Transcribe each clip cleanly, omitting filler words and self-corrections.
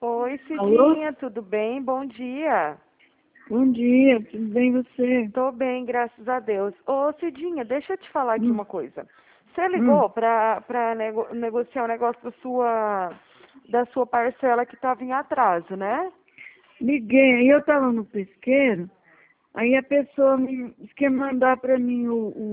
Oi, Alô? Cidinha, tudo bem? Bom dia. Bom dia, tudo bem você? Tô bem, graças a Deus. Ô, Cidinha, deixa eu te falar aqui Hum, uma coisa. Você hum. ligou pra negociar o negócio da sua parcela que estava em atraso, né? Liguei, aí eu estava no pesqueiro, aí a pessoa me disse que ia mandar para mim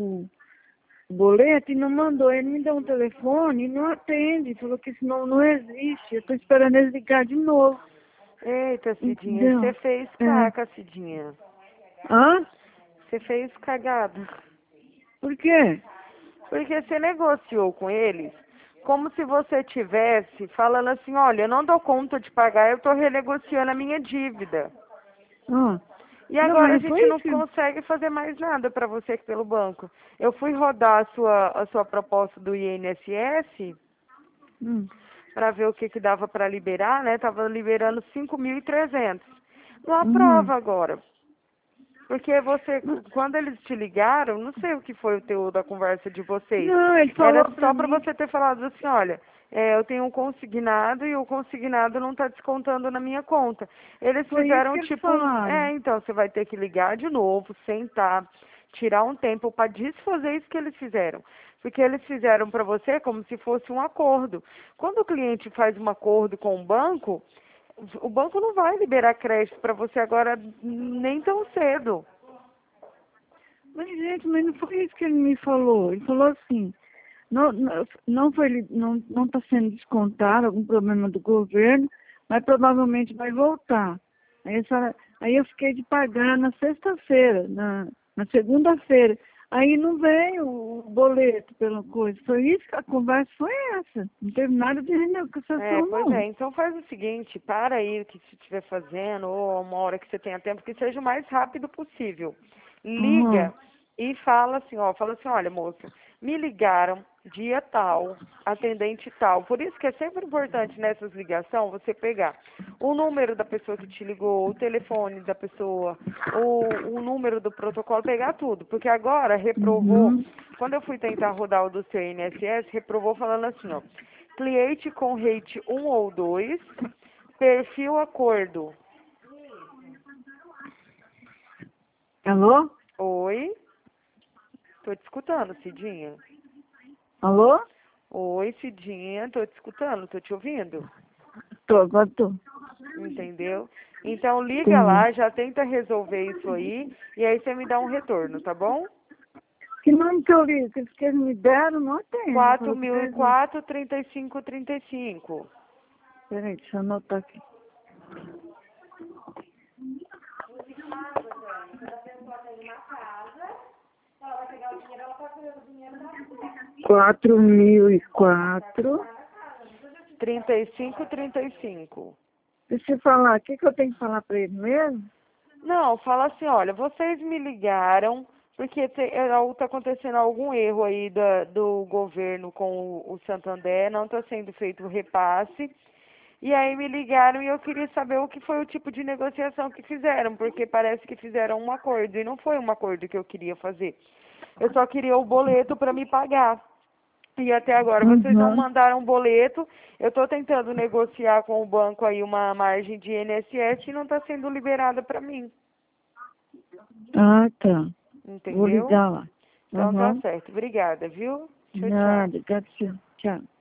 o boleto e não mandou. Ele me deu um telefone e não atende, falou que esse nome não existe. Eu estou esperando ele ligar de novo, Eita, Cidinha, você entendeu? fez É. caca, Cidinha. Hã? Você fez cagada. Por quê? Porque você negociou com eles como se você tivesse falando assim, olha, eu não dou conta de pagar, eu estou renegociando a minha dívida. Ah. E Não, mas agora a não foi gente não isso que... consegue fazer mais nada para você aqui pelo banco. Eu fui rodar a sua proposta do INSS Hum, para ver o que que dava para liberar, né? Tava liberando 5.300. Não uhum. aprova agora. Porque você, quando eles te ligaram, não sei o que foi o teor da conversa de vocês. Não, ele Era falou para só para mim. você ter falado assim, olha, eu tenho um consignado e o consignado não está descontando na minha conta. Eles Foi isso que fizeram eles tipo falaram. então você vai ter que ligar de novo, sentar, tirar um tempo para desfazer isso que eles fizeram. Porque eles fizeram para você como se fosse um acordo. Quando o cliente faz um acordo com o banco não vai liberar crédito para você agora nem tão cedo. Mas, gente, mas não foi isso que ele me falou. Ele falou assim, não foi, não está sendo descontado algum problema do governo, mas provavelmente vai voltar. Aí eu fiquei de pagar na sexta-feira, na segunda-feira. Aí não veio o boleto pela coisa. Foi isso que a conversa foi essa. Não teve nada de renegociação, Pois não. é, então faz o seguinte, para aí o que você estiver fazendo, ou uma hora que você tenha tempo, que seja o mais rápido possível. Uhum. Liga e fala assim, olha moça, me ligaram dia tal, atendente tal. Por isso que é sempre importante nessas ligações você pegar o número da pessoa que te ligou, o telefone da pessoa, o número do protocolo, pegar tudo. Porque agora reprovou, Uhum. quando eu fui tentar rodar o do seu INSS, reprovou falando assim, ó. Cliente com rate 1 ou 2, perfil acordo. Alô? Oi, tô te escutando, Cidinha. Alô? Oi, Cidinha, tô te escutando, tô te ouvindo. Tô, agora tô. Entendeu? Então liga Entendi. lá, já tenta resolver isso aí, e aí você me dá um retorno, tá bom? Que nome que eu li? Que eles me deram, não atende. quatro Falou que mil e desde... quatro 3535. Peraí, deixa eu anotar aqui. Quatro mil e quatro. 3535. Deixa eu falar, o que eu tenho que falar pra ele mesmo? Não, fala assim, olha, vocês me ligaram porque está acontecendo algum erro aí do governo com o Santander, não está sendo feito o repasse. E aí me ligaram e eu queria saber o que foi o tipo de negociação que fizeram, porque parece que fizeram um acordo e não foi um acordo que eu queria fazer. Eu só queria o boleto para me pagar. E até agora vocês não Uhum. mandaram boleto. Eu estou tentando negociar com o banco aí uma margem de INSS e não está sendo liberada para mim. Ah, tá. Vou Entendeu? ligar lá. Então tá Uhum. certo. Obrigada, viu? Tchau, tchau. Nada, gato. Tchau.